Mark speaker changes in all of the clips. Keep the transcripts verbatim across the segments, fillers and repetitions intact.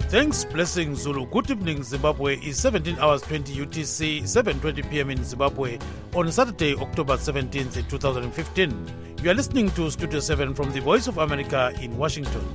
Speaker 1: Thanks, blessing Zulu. Good evening, Zimbabwe. Is seventeen hours twenty U T C, seven twenty p m in Zimbabwe on Saturday, October seventeenth, twenty fifteen. You are listening to Studio seven from the Voice of America in Washington.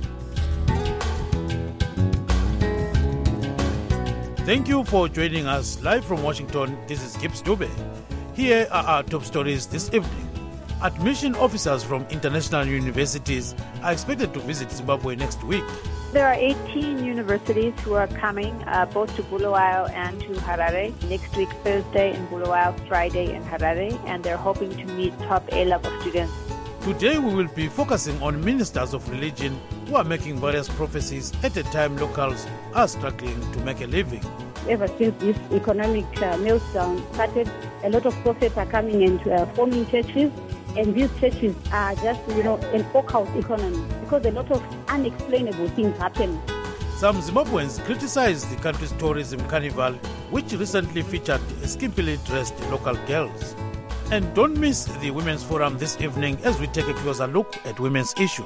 Speaker 1: Thank you for joining us live from Washington. This is Gibbs Dube. Here are our top stories this evening. Admission officers from international universities are expected to visit Zimbabwe next week.
Speaker 2: There are eighteen universities who are coming, uh, both to Bulawayo and to Harare. Next week, Thursday in Bulawayo, Friday in Harare, and they're hoping to meet top A-level students.
Speaker 1: Today we will be focusing on ministers of religion who are making various prophecies at a time locals are struggling to make a living.
Speaker 3: Ever since this economic uh, meltdown started, a lot of prophets are coming into uh, forming churches. And these churches are just, you know, an occult economy because a lot of unexplainable things happen.
Speaker 1: Some Zimbabweans criticize the country's tourism carnival, which recently featured skimpily dressed local girls. And don't miss the Women's Forum this evening as we take a closer look at women's issues.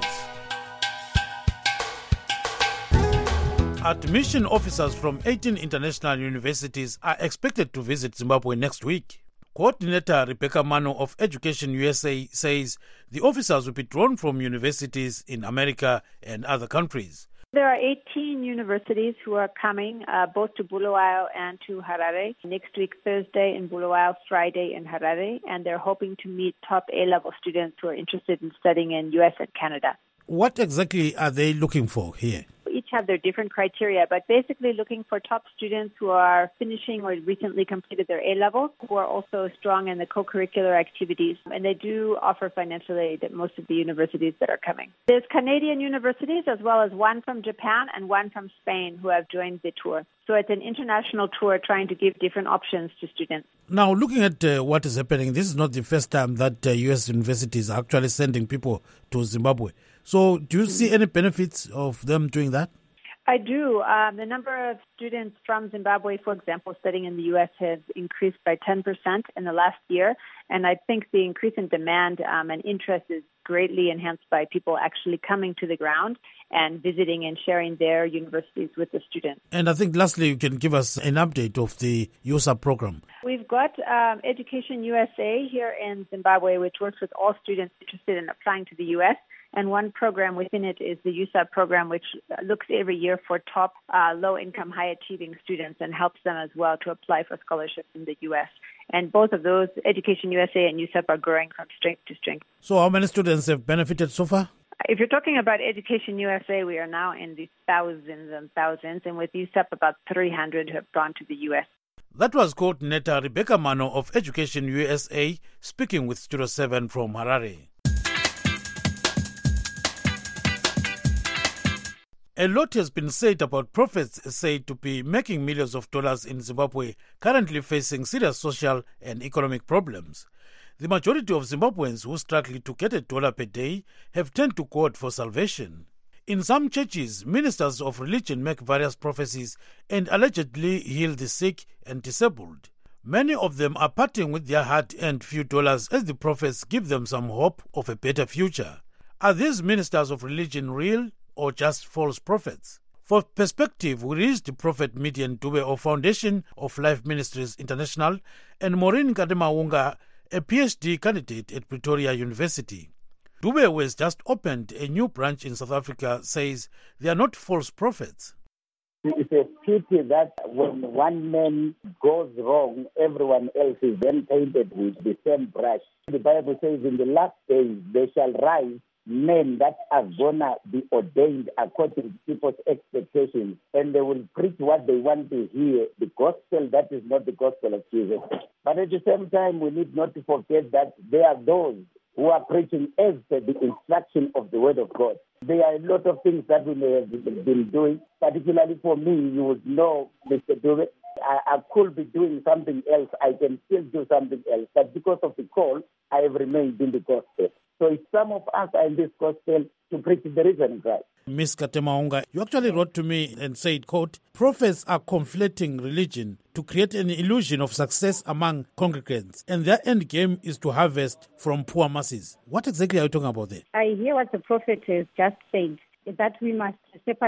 Speaker 1: Admission officers from eighteen international universities are expected to visit Zimbabwe next week. Coordinator Rebecca Mano of Education U S A says the officers will be drawn from universities in America and other countries.
Speaker 2: There are eighteen universities who are coming, uh, both to Bulawayo and to Harare. Next week, Thursday in Bulawayo, Friday in Harare, and they're hoping to meet top A-level students who are interested in studying in U S and Canada.
Speaker 1: What exactly are they looking for here?
Speaker 2: Each have their different criteria, but basically looking for top students who are finishing or recently completed their A-level, who are also strong in the co-curricular activities. And they do offer financial aid at most of the universities that are coming. There's Canadian universities as well as one from Japan and one from Spain who have joined the tour. So it's an international tour trying to give different options to students.
Speaker 1: Now, looking at uh, what is happening, this is not the first time that uh, U S universities are actually sending people to Zimbabwe. So do you see any benefits of them doing that?
Speaker 2: I do. Um, the number of students from Zimbabwe, for example, studying in the U S has increased by ten percent in the last year. And I think the increase in demand um, and interest is greatly enhanced by people actually coming to the ground and visiting and sharing their universities with the students.
Speaker 1: And I think lastly, you can give us an update of the U S A program.
Speaker 2: We've got um, Education U S A here in Zimbabwe, which works with all students interested in applying to the U S. And one program within it is the U S A program, which looks every year for top uh, low-income, high-achieving students and helps them as well to apply for scholarships in the U S. And both of those, Education U S A and U S A P, are growing from strength to strength.
Speaker 1: So how many students have benefited so far?
Speaker 2: If you're talking about Education U S A, we are now in the thousands and thousands, and with U S A P, about three hundred who have gone to the U S.
Speaker 1: That was Coordinator Rebecca Mano of Education U S A speaking with Studio seven from Harare. A lot has been said about prophets said to be making millions of dollars in Zimbabwe, currently facing serious social and economic problems. The majority of Zimbabweans who struggle to get a dollar per day have turned to God for salvation. In some churches, ministers of religion make various prophecies and allegedly heal the sick and disabled. Many of them are parting with their hard-earned few dollars as the prophets give them some hope of a better future. Are these ministers of religion real or just false prophets? For perspective, we reached Prophet Midian Dube of Foundation of Life Ministries International and Maureen Kademaunga, a P H D candidate at Pretoria University. Dube, who has just opened a new branch in South Africa, says they are not false prophets.
Speaker 4: It's a pity that when one man goes wrong, everyone else is then painted with the same brush. The Bible says in the last days they shall rise men that are going to be ordained according to people's expectations, and they will preach what they want to hear, the gospel that is not the gospel of Jesus. But at the same time, we need not to forget that there are those who are preaching as per the instruction of the word of God. There are a lot of things that we may have been doing, particularly for me. You would know, Mister Dube, I, I could be doing something else. I can still do something else. But because of the call, I have remained in the gospel. So if some of us are in this gospel to preach the risen Christ.
Speaker 1: Miz Kademaunga, you actually wrote to me and said, quote, prophets are conflating religion to create an illusion of success among congregants, and their end game is to harvest from poor masses. What exactly are you talking about there?
Speaker 3: I hear what the prophet has just said, is that we must separate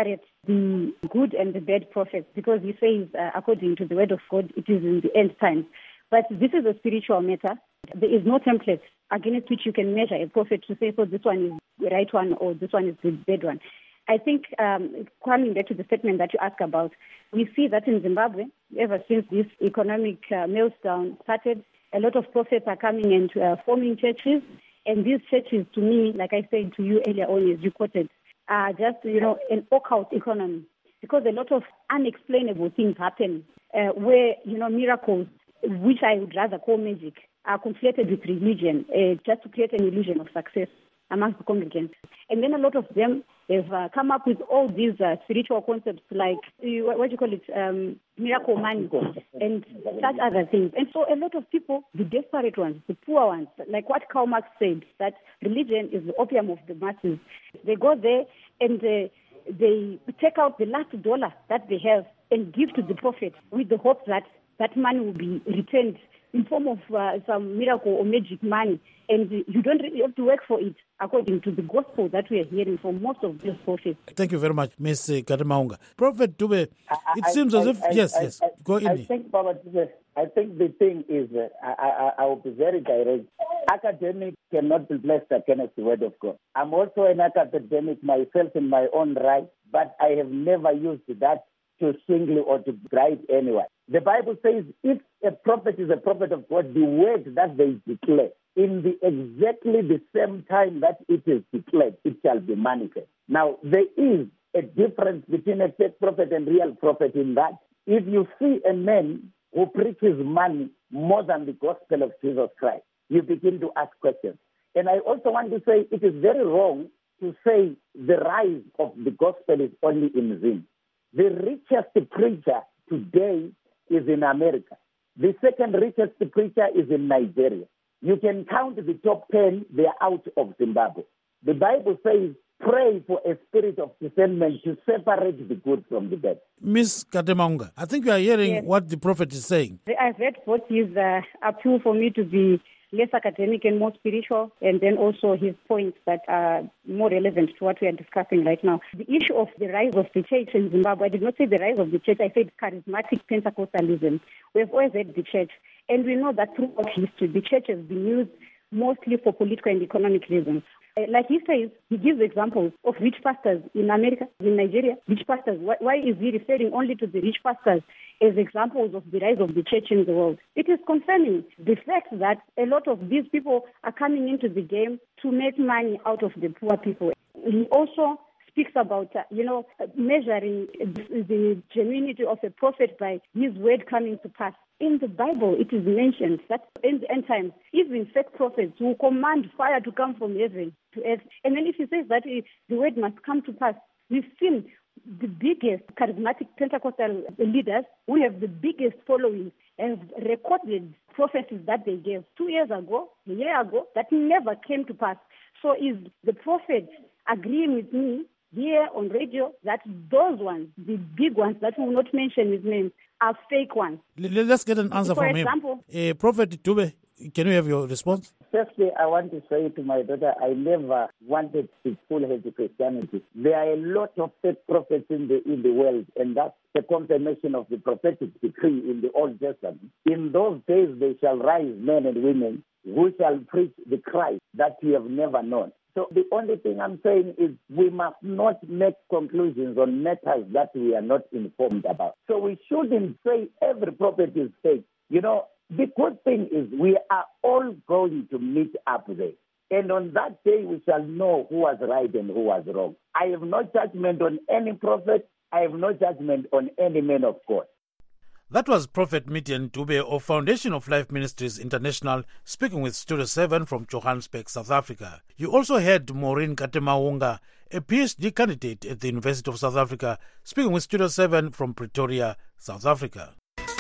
Speaker 3: the good and the bad prophets, because he says, uh, according to the word of God, it is in the end times. But this is a spiritual matter. There is no template against which you can measure a prophet to say, so this one is the right one or this one is the bad one. I think um, coming back to the statement that you asked about, we see that in Zimbabwe, ever since this economic uh, meltdown started, a lot of prophets are coming and uh, forming churches. And these churches, to me, like I said to you earlier on, as you quoted, are just, you know, an occult economy. Because a lot of unexplainable things happen uh, where, you know, miracles, which I would rather call magic, are conflated with religion uh, just to create an illusion of success amongst the congregants. And then a lot of them have uh, come up with all these uh, spiritual concepts like, uh, what do you call it, um, miracle money and such other things. And so a lot of people, the desperate ones, the poor ones, like what Karl Marx said, that religion is the opium of the masses. They go there and uh, they take out the last dollar that they have and give to the prophet with the hope that that money will be returned in form of uh, some miracle or magic money. And you don't really have to work for it, according to the gospel that we are hearing from most of these prophets.
Speaker 1: Thank you very much, Miz Gademaunga. Prophet Dube, it
Speaker 4: I,
Speaker 1: seems
Speaker 4: I,
Speaker 1: as if,
Speaker 4: I,
Speaker 1: yes,
Speaker 4: I,
Speaker 1: yes,
Speaker 4: I,
Speaker 1: go in.
Speaker 4: I think, Baba Dube, I think the thing is, uh, I, I, I will be very direct. Academics cannot be blessed against the word of God. I'm also an academic myself in my own right, but I have never used that to single or to bribe anyone. The Bible says if a prophet is a prophet of God, the word that they declare, in the exactly the same time that it is declared, it shall be manifest. Now, there is a difference between a fake prophet and real prophet in that if you see a man who preaches money more than the gospel of Jesus Christ, you begin to ask questions. And I also want to say it is very wrong to say the rise of the gospel is only in Zim. The richest preacher today is in America. The second richest preacher is in Nigeria. You can count the top ten, they are out of Zimbabwe. The Bible says, pray for a spirit of discernment to separate the good from the bad.
Speaker 1: Miz Gademaunga, I think you are hearing
Speaker 3: Yes.
Speaker 1: what the prophet is saying.
Speaker 3: I've heard both his uh, appeal for me to be less academic and more spiritual, and then also his points that are more relevant to what we are discussing right now. The issue of the rise of the church in Zimbabwe, I did not say the rise of the church, I said charismatic Pentecostalism. We've always had the church, and we know that throughout history, the church has been used mostly for political and economic reasons. Like he says, he gives examples of rich pastors in America, in Nigeria, rich pastors. Why, why is he referring only to the rich pastors as examples of the rise of the church in the world? It is concerning the fact that a lot of these people are coming into the game to make money out of the poor people. He also speaks about, uh, you know, measuring the genuinity of a prophet by his word coming to pass. In the Bible, it is mentioned that in the end times, even fake prophets will command fire to come from heaven to earth. And then if he says that the word must come to pass, we've seen the biggest charismatic Pentecostal leaders who have the biggest following have recorded prophecies that they gave two years ago, a year ago, that never came to pass. So is the prophet agreeing with me here on radio that those ones, the big ones that we will not mention his names, are fake ones?
Speaker 1: L- let's get an answer
Speaker 3: For
Speaker 1: from
Speaker 3: example,
Speaker 1: him. Uh, Prophet Dube, can you have your response?
Speaker 4: Firstly, I want to say to my daughter, I never wanted to full-head Christianity. There are a lot of fake prophets in the in the world, and that's the confirmation of the prophetic decree in the Old Testament. In those days, they shall rise men and women who shall preach the Christ that you have never known. So the only thing I'm saying is we must not make conclusions on matters that we are not informed about. So we shouldn't say every prophet is fake. You know, the good thing is we are all going to meet up there. And on that day, we shall know who was right and who was wrong. I have no judgment on any prophet. I have no judgment on any man of God.
Speaker 1: That was Prophet Midian Dube of Foundation of Life Ministries International speaking with Studio seven from Johannesburg, South Africa. You also heard Maureen Gademaunga, a PhD candidate at the University of South Africa, speaking with Studio seven from Pretoria, South Africa.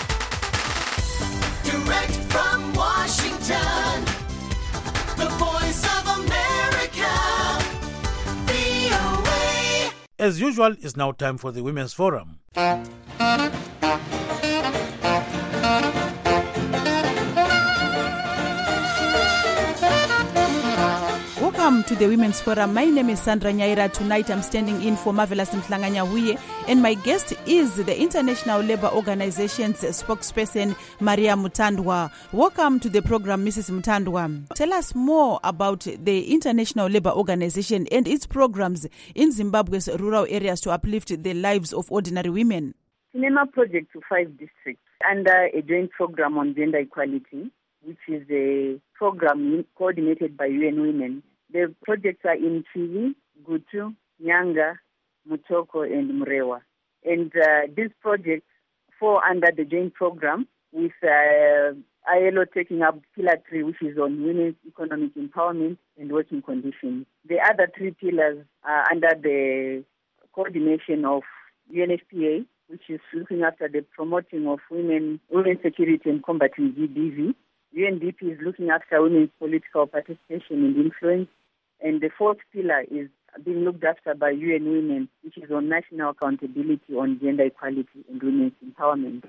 Speaker 5: Direct from Washington, the voice of America, V O A.
Speaker 1: As usual, it's now time for the Women's Forum.
Speaker 6: Welcome to the Women's Forum. My name is Sandra Nyaira. Tonight I'm standing in for Marvelous Mhlanganya Huye, and my guest is the International Labour Organization's spokesperson, Maria Mutandwa. Welcome to the program, Missus Mutandwa. Tell us more about the International Labour Organization and its programs in Zimbabwe's rural areas to uplift the lives of ordinary women.
Speaker 7: Cinema project to five districts under a joint program on gender equality, which is a program coordinated by U N Women. The projects are in Chivi, Gutu, Nyanga, Mutoko, and Mrewa. And uh, these projects fall under the joint program with uh, I L O taking up Pillar three, which is on women's economic empowerment and working conditions. The other three pillars are under the coordination of U N F P A, which is looking after the promoting of women, women's security and combating G B V. U N D P is looking after women's political participation and influence. And the fourth pillar is being looked after by U N Women, which is on national accountability on gender equality and women's empowerment.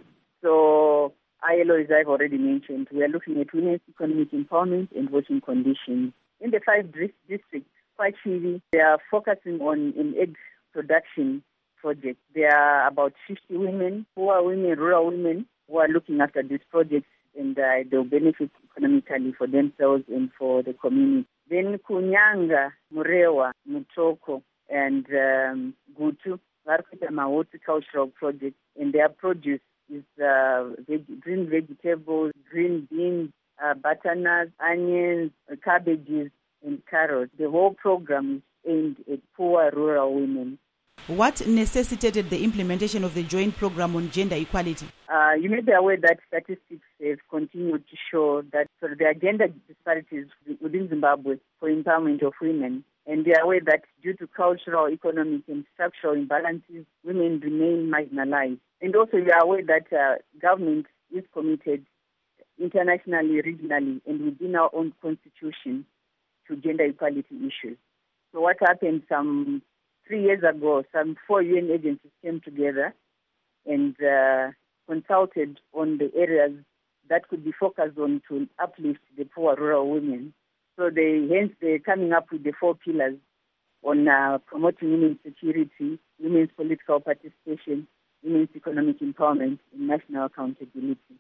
Speaker 7: So I L O, as I've already mentioned, we are looking at women's economic empowerment and working conditions. In the five districts, quite heavy, they are focusing on an egg production project. There are about fifty women, poor women, rural women, who are looking after this project, and uh, they'll benefit economically for themselves and for the community. Then Kunyanga, Murewa, Mutoko, and um, Gutu, Varkutama horticultural project, and their produce is uh, veg- green vegetables, green beans, uh, butternuts, onions, uh, cabbages, and carrots. The whole program is aimed at poor rural women.
Speaker 6: What necessitated the implementation of the joint program on gender equality?
Speaker 7: Uh, you may be aware that statistics have continued to show that so there are gender disparities within Zimbabwe for empowerment of women. And they are aware that due to cultural, economic, and structural imbalances, women remain marginalized. And also you are aware that uh, government is committed internationally, regionally, and within our own constitution to gender equality issues. So what happened some Three years ago, some four U N agencies came together and uh, consulted on the areas that could be focused on to uplift the poor rural women. So they, hence they're coming up with the four pillars on uh, promoting women's security, women's political participation, women's economic empowerment, and national accountability.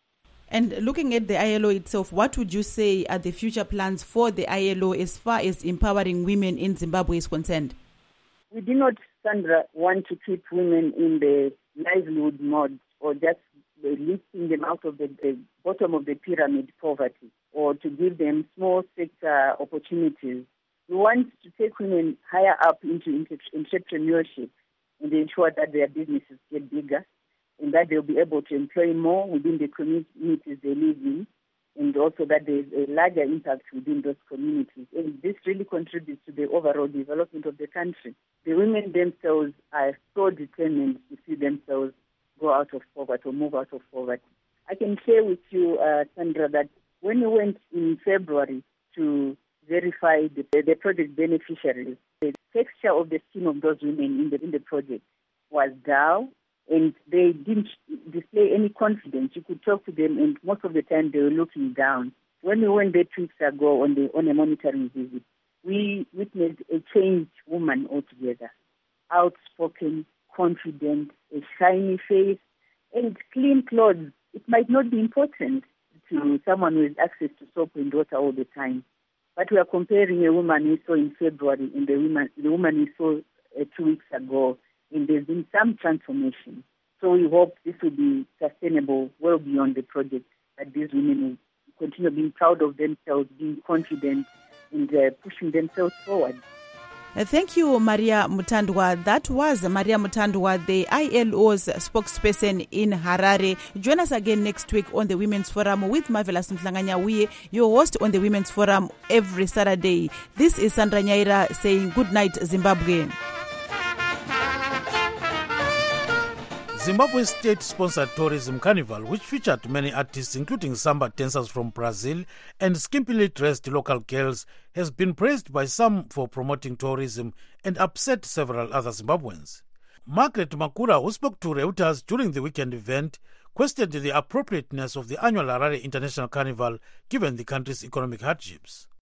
Speaker 6: And looking at the I L O itself, what would you say are the future plans for the I L O as far as empowering women in Zimbabwe is concerned?
Speaker 7: We do not, Sandra, want to keep women in the livelihood mode or just lifting them out of the, the bottom of the pyramid poverty or to give them small sector opportunities. We want to take women higher up into entrepreneurship and ensure that their businesses get bigger and that they'll be able to employ more within the communities they live in, and also that there is a larger impact within those communities. And this really contributes to the overall development of the country. The women themselves are so determined to see themselves go out of poverty or move out of poverty. I can share with you, uh, Sandra, that when we went in February to verify the, the project beneficiaries, the texture of the skin of those women in the, in the project was dull, and they didn't display any confidence. You could talk to them, and most of the time they were looking down. When we went there two weeks ago on the on a monitoring visit, we witnessed a changed woman altogether. Outspoken, confident, a shiny face, and clean clothes. It might not be important to someone who has access to soap and water all the time, but we are comparing a woman we saw in February and the woman, the woman we saw uh, two weeks ago, and there's been some transformation. So we hope this will be sustainable well beyond the project, that these women will continue being proud of themselves, being confident, and uh, pushing themselves forward.
Speaker 6: Uh, thank you, Maria Mutandwa. That was Maria Mutandwa, the I L O's spokesperson in Harare. Join us again next week on the Women's Forum with Marvelous Mhlanganya Huye, your host on the Women's Forum every Saturday. This is Sandra Nyaira saying good night, Zimbabwe.
Speaker 1: Zimbabwe's state-sponsored tourism carnival, which featured many artists including samba dancers from Brazil and skimpily dressed local girls, has been praised by some for promoting tourism and upset several other Zimbabweans. Margaret Makura, who spoke to Reuters during the weekend event, questioned the appropriateness of the annual Harare International Carnival given the country's economic hardships.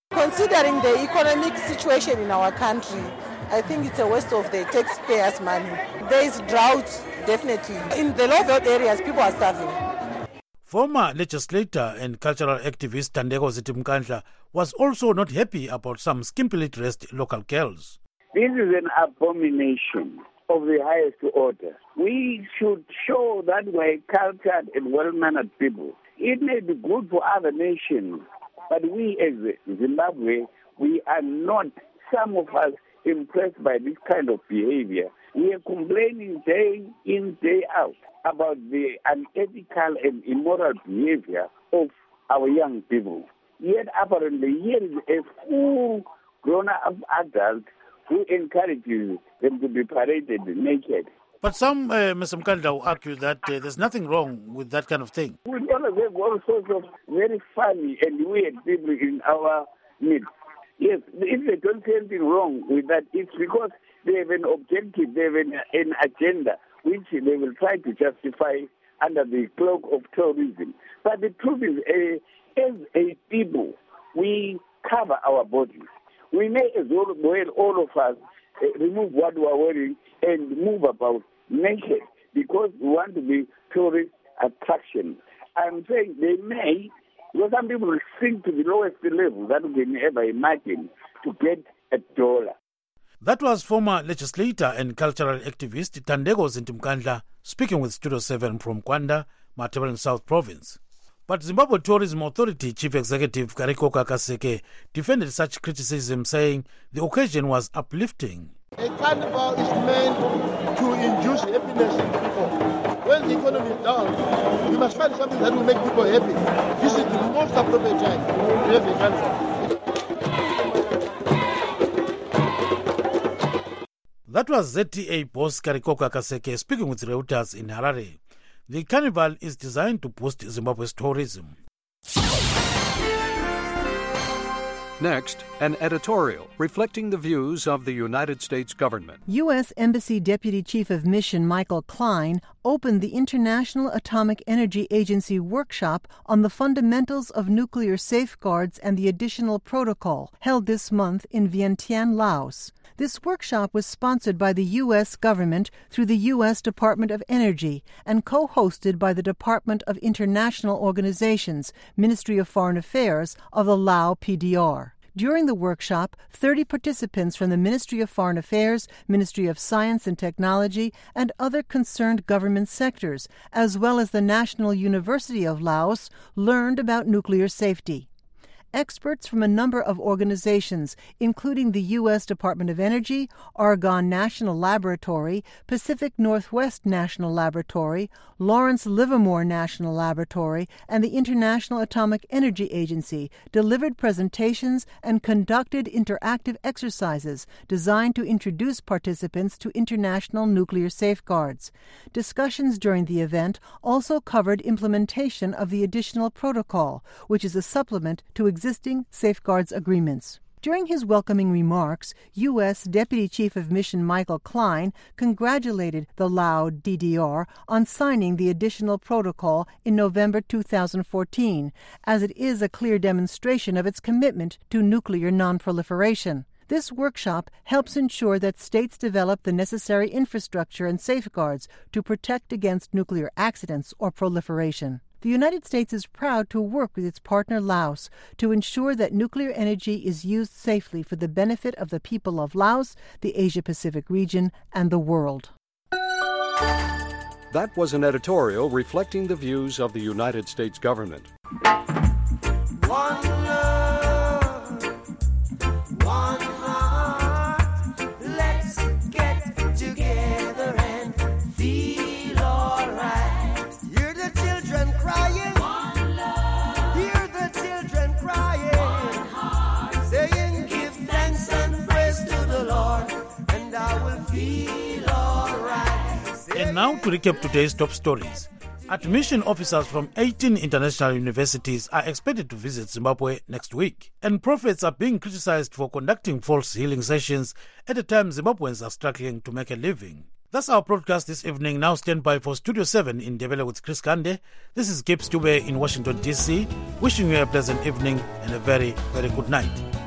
Speaker 8: Considering the economic situation in our country, I think it's a waste of the taxpayers' money. There is drought, definitely. In the low-veld areas, people are starving.
Speaker 1: Former legislator and cultural activist Thandeko Zitimkandla was also not happy about some skimpily dressed local girls.
Speaker 4: This is an abomination of the highest order. We should show that we're cultured and well-mannered people. It may be good for other nations, but we as Zimbabwe, we are not, some of us, impressed by this kind of behavior. We are complaining day in, day out about the unethical and immoral behavior of our young people. Yet apparently here is a full grown-up adult who encourages them to be paraded naked.
Speaker 1: But some, uh, Mister Mkandla, will argue that uh, there's nothing wrong with that kind of thing.
Speaker 4: We always have all sorts of very funny and weird people in our midst. Yes, if they don't see anything wrong with that, it's because they have an objective, they have an, an agenda, which they will try to justify under the cloak of tourism. But the truth is, uh, as a people, we cover our bodies. We may as well, well all of us, uh, remove what we are wearing and move about naked because we want to be tourist attraction. I'm saying they may, because some people will sink to the lowest level that we can ever imagine to get a dollar.
Speaker 1: That was former legislator and cultural activist Thandeko Zitimkandla speaking with Studio seven from Kwanda, Matabeleland South Province. But Zimbabwe Tourism Authority Chief Executive Karikoka Kaseke defended such criticism, saying the occasion was uplifting.
Speaker 9: A carnival is meant to induce happiness in people. When the economy is down, we must find something that will make people happy. This is the most appropriate time to have a carnival.
Speaker 1: That was Z T A boss Karikoka Kaseke speaking with Reuters in Harare. The carnival is designed to boost Zimbabwe's tourism.
Speaker 10: Next, an editorial reflecting the views of the United States government.
Speaker 11: U S Embassy Deputy Chief of Mission Michael Klein opened the International Atomic Energy Agency workshop on the fundamentals of nuclear safeguards and the additional protocol, held this month in Vientiane, Laos. This workshop was sponsored by the U S government through the U S Department of Energy and co-hosted by the Department of International Organizations, Ministry of Foreign Affairs of the Lao P D R. During the workshop, thirty participants from the Ministry of Foreign Affairs, Ministry of Science and Technology, and other concerned government sectors, as well as the National University of Laos, learned about nuclear safety. Experts from a number of organizations, including the U S Department of Energy, Argonne National Laboratory, Pacific Northwest National Laboratory, Lawrence Livermore National Laboratory, and the International Atomic Energy Agency, delivered presentations and conducted interactive exercises designed to introduce participants to international nuclear safeguards. Discussions during the event also covered implementation of the additional protocol, which is a supplement to existing existing safeguards agreements. During his welcoming remarks, U S Deputy Chief of Mission Michael Klein congratulated the Lao D D R on signing the additional protocol in November two thousand fourteen, as it is a clear demonstration of its commitment to nuclear non-proliferation. This workshop helps ensure that states develop the necessary infrastructure and safeguards to protect against nuclear accidents or proliferation. The United States is proud to work with its partner Laos to ensure that nuclear energy is used safely for the benefit of the people of Laos, the Asia-Pacific region, and the world.
Speaker 10: That was an editorial reflecting the views of the United States government.
Speaker 5: One love, one heart, let's get together and feel alright. Hear the children crying, one love. Hear the children crying, one heart. Saying give thanks and praise to the Lord, and I will feel alright.
Speaker 1: And now to recap today's top stories. Admission officers from eighteen international universities are expected to visit Zimbabwe next week. And prophets are being criticized for conducting false healing sessions at a time Zimbabweans are struggling to make a living. That's our broadcast this evening. Now stand by for Studio seven in Ndebele with Chris Kande. This is Gibbs Dube in Washington, D C, wishing you a pleasant evening and a very, very good night.